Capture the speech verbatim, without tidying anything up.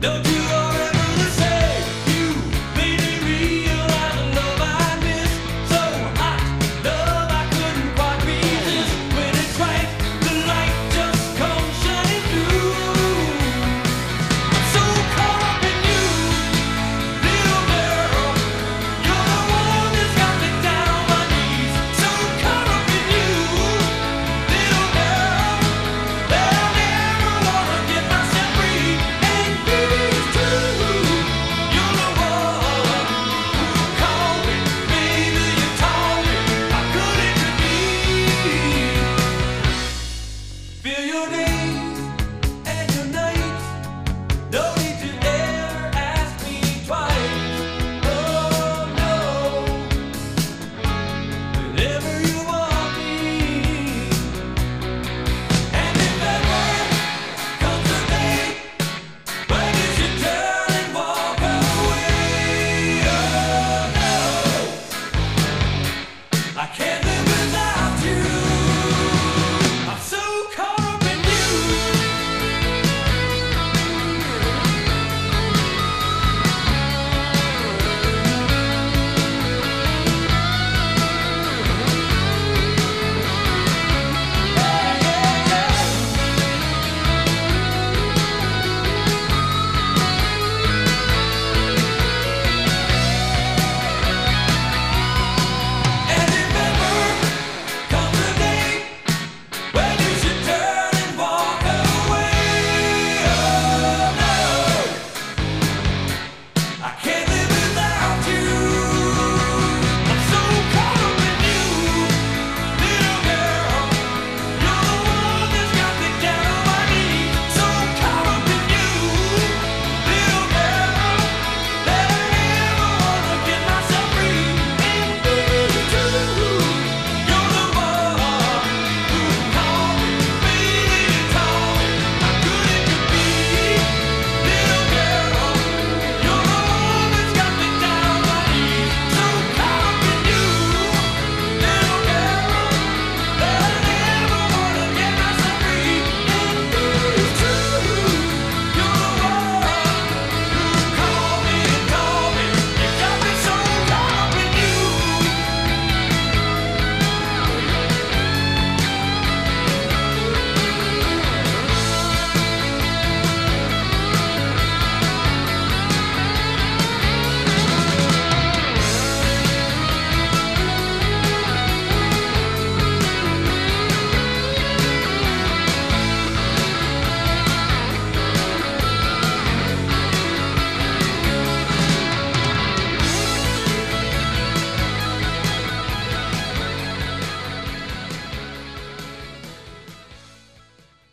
Don't you ever say you made me realize the love I miss. So hot, love I couldn't quite resist. When it strikes, the light just comes shining through. I'm so caught up in you, little girl. You're the one that's got me down on my knees. So caught up in you, little girl, that I never wanna get myself free. And baby, it's true. You're the one who called me, baby. You told me how good it could be. Feel your days and your nights. Don't